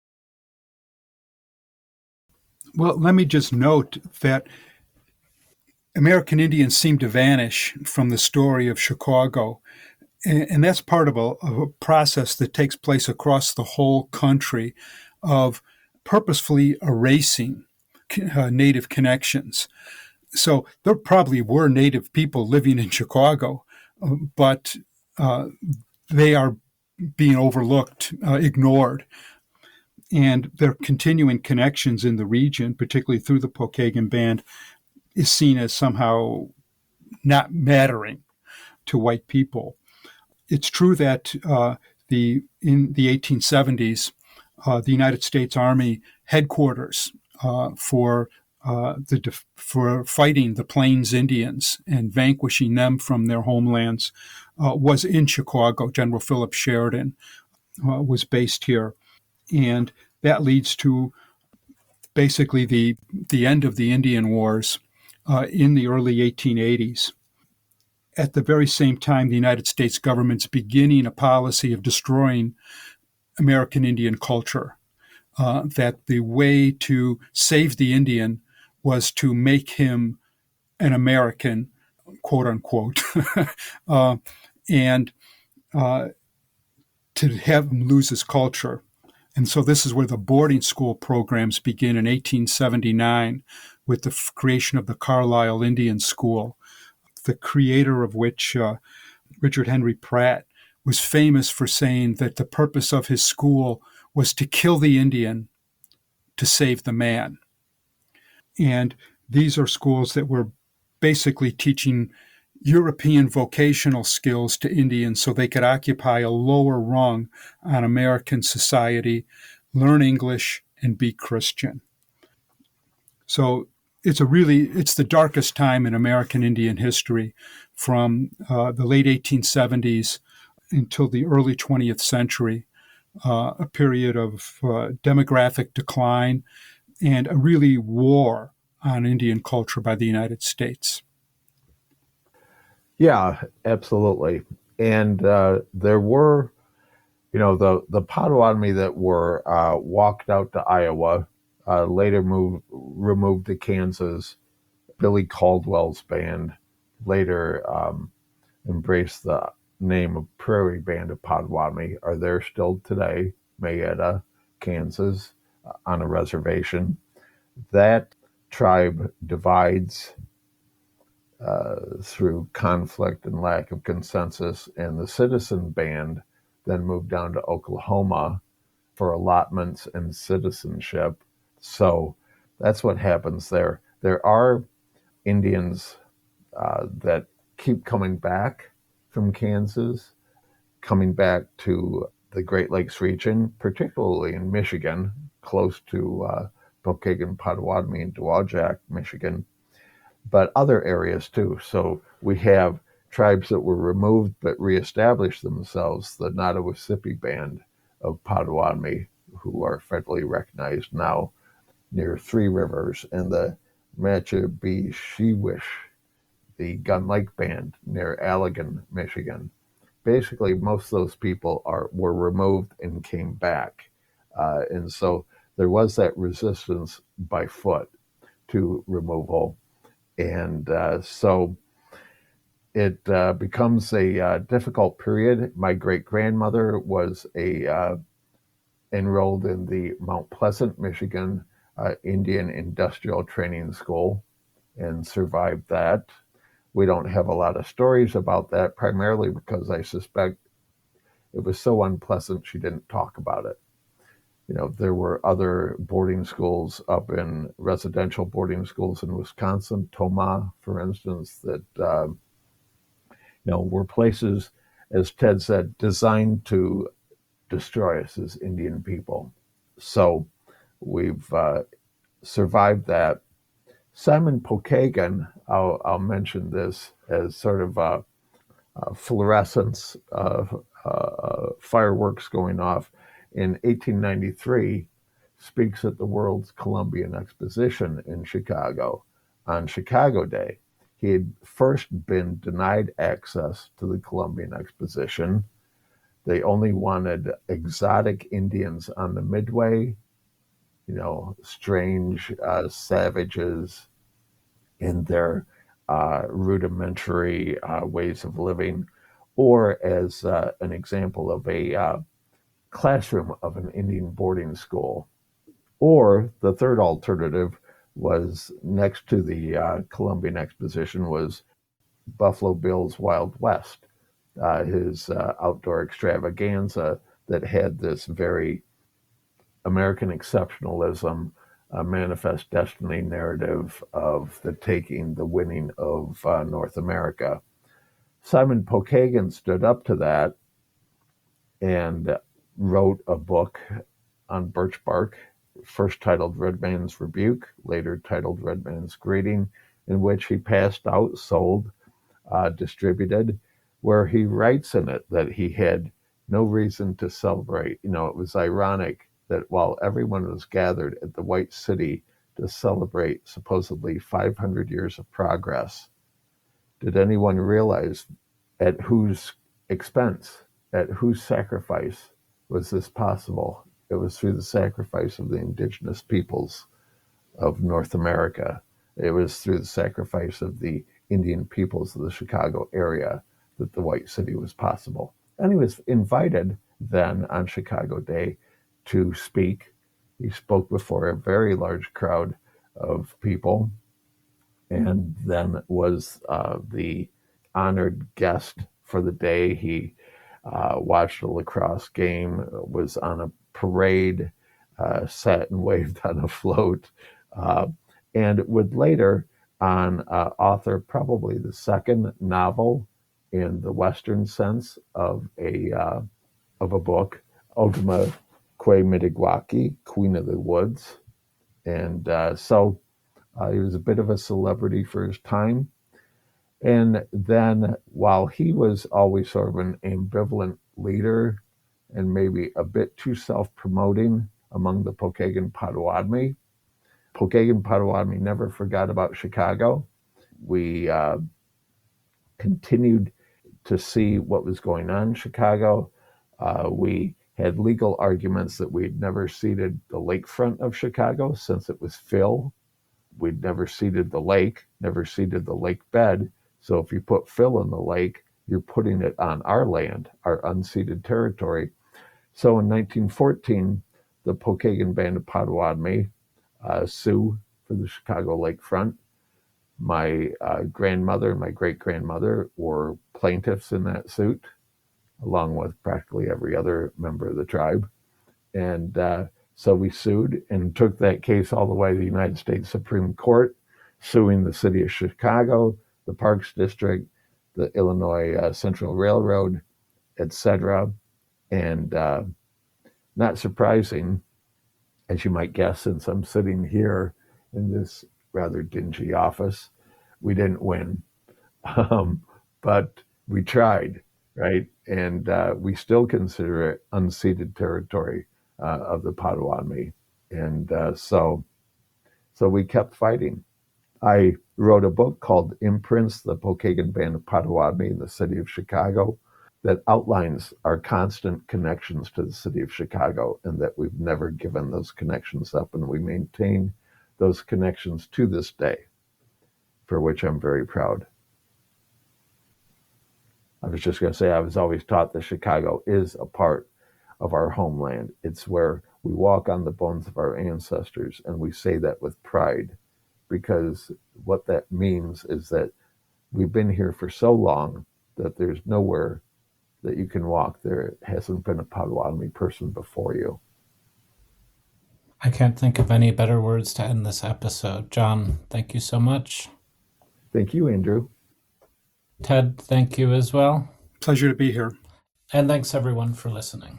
Well, let me just note that American Indians seem to vanish from the story of Chicago. And that's part of a, of a process that takes place across the whole country of purposefully erasing uh, Native connections. So there probably were Native people living in Chicago, uh, but uh, they are being overlooked, uh, ignored. And their continuing connections in the region, particularly through the Pokagon Band, is seen as somehow not mattering to white people. It's true that uh, the in the eighteen seventies, uh, the United States Army headquarters uh, for uh, the def- for fighting the Plains Indians and vanquishing them from their homelands uh, was in Chicago. General Philip Sheridan uh, was based here, and that leads to basically the the end of the Indian Wars uh, in the early eighteen eighties. At the very same time, the United States government's beginning a policy of destroying American Indian culture, uh, that the way to save the Indian was to make him an American, quote unquote, uh, and uh, to have him lose his culture. And so this is where the boarding school programs begin in eighteen seventy-nine with the f- creation of the Carlisle Indian School, the creator of which, uh, Richard Henry Pratt, was famous for saying that the purpose of his school was to kill the Indian to save the man. And these are schools that were basically teaching European vocational skills to Indians so they could occupy a lower rung on American society, learn English, and be Christian. So it's a really, it's the darkest time in American Indian history, from uh, the late eighteen seventies until the early twentieth century, uh, a period of uh, demographic decline and a really war on Indian culture by the United States. Yeah, absolutely. And uh, there were, you know, the, the Potawatomi that were uh, walked out to Iowa, uh, later moved, removed to Kansas. Billy Caldwell's band later um, embraced the name of Prairie Band of Potawatomi, are there still today, Mayetta, Kansas, uh, on a reservation. That tribe divides uh, through conflict and lack of consensus, and the Citizen Band then moved down to Oklahoma for allotments and citizenship. So that's what happens there. There are Indians uh, that keep coming back from Kansas, coming back to the Great Lakes region, particularly in Michigan, close to uh, Pokagon, Potawatomi, and Dowagiac, Michigan, but other areas too. So we have tribes that were removed but reestablished themselves, the Nottawasipi Band of Potawatomi, who are federally recognized now near Three Rivers, and the Matchabeeshewish, the Gun Lake Band near Allegan, Michigan. Basically, most of those people are were removed and came back. Uh, and so there was that resistance by foot to removal. And uh, so it uh, becomes a uh, difficult period. My great-grandmother was a uh, enrolled in the Mount Pleasant, Michigan uh, Indian Industrial Training School and survived that. We don't have a lot of stories about that, primarily because I suspect it was so unpleasant she didn't talk about it. You know, there were other boarding schools up in residential boarding schools in Wisconsin, Tomah, for instance, that, uh, you know, were places, as Ted said, designed to destroy us as Indian people. So we've uh, survived that. Simon Pokagon, I'll, I'll mention this as sort of a, a fluorescence of uh, fireworks going off in eighteen ninety-three, speaks at the World's Columbian Exposition in Chicago on Chicago Day. He had first been denied access to the Columbian Exposition. They only wanted exotic Indians on the Midway, you know, strange uh, savages in their uh, rudimentary uh, ways of living, or as uh, an example of a uh, classroom of an Indian boarding school. Or the third alternative was next to the uh, Columbian Exposition was Buffalo Bill's Wild West, uh, his uh, outdoor extravaganza that had this very American exceptionalism, uh, manifest destiny narrative of the taking, the winning of uh, North America. Simon Pokagon stood up to that and wrote a book on birch bark, first titled Red Man's Rebuke, later titled Red Man's Greeting, in which he passed out, sold, uh, distributed, where he writes in it that he had no reason to celebrate. You know, it was ironic that while everyone was gathered at the White City to celebrate supposedly five hundred years of progress, did anyone realize at whose expense, at whose sacrifice was this possible? It was through the sacrifice of the indigenous peoples of North America. It was through the sacrifice of the Indian peoples of the Chicago area that the White City was possible. And he was invited then on Chicago Day to speak. He spoke before a very large crowd of people, and then was uh, the honored guest for the day. He uh, watched a lacrosse game, was on a parade, uh, sat and waved on a float, uh, and would later on uh, author probably the second novel in the Western sense of a uh, of a book, Ogama Kwe Mitigwaki, Queen of the Woods. And uh, so uh, he was a bit of a celebrity for his time. And then while he was always sort of an ambivalent leader and maybe a bit too self-promoting among the Pokagon Potawatomi, Pokagon Potawatomi never forgot about Chicago. We uh, continued to see what was going on in Chicago. Uh, we had legal arguments that we'd never ceded the lakefront of Chicago since it was fill. We'd never ceded the lake, never ceded the lake bed. So if you put fill in the lake, you're putting it on our land, our unceded territory. So in nineteen fourteen, the Pokagon Band of Potawatomi uh, sue for the Chicago lakefront. My uh, grandmother and my great-grandmother were plaintiffs in that suit, along with practically every other member of the tribe. And uh, so we sued and took that case all the way to the United States Supreme Court, suing the city of Chicago, the Parks District, the Illinois uh, Central Railroad, et cetera. And uh, not surprising, as you might guess, since I'm sitting here in this rather dingy office, we didn't win. Um, but we tried, right? And uh, we still consider it unceded territory uh, of the Potawatomi. And uh, so, so we kept fighting. I wrote a book called Imprints, the Pokagon Band of Potawatomi in the City of Chicago, that outlines our constant connections to the city of Chicago and that we've never given those connections up, and we maintain those connections to this day, for which I'm very proud. I was just going to say, I was always taught that Chicago is a part of our homeland. It's where we walk on the bones of our ancestors, and we say that with pride, because what that means is that we've been here for so long that there's nowhere that you can walk. There hasn't been a Potawatomi person before you. I can't think of any better words to end this episode. John, thank you so much. Thank you, Andrew. Ted, thank you as well. Pleasure to be here. And thanks everyone for listening.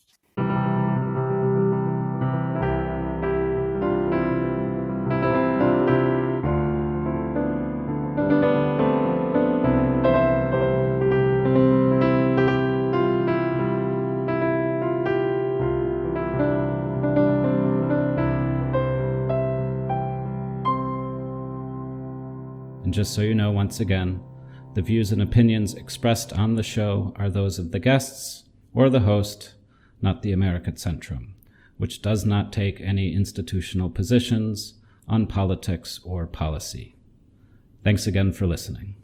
And just so you know, once again, the views and opinions expressed on the show are those of the guests or the host, not the Americat Centrum, which does not take any institutional positions on politics or policy. Thanks again for listening.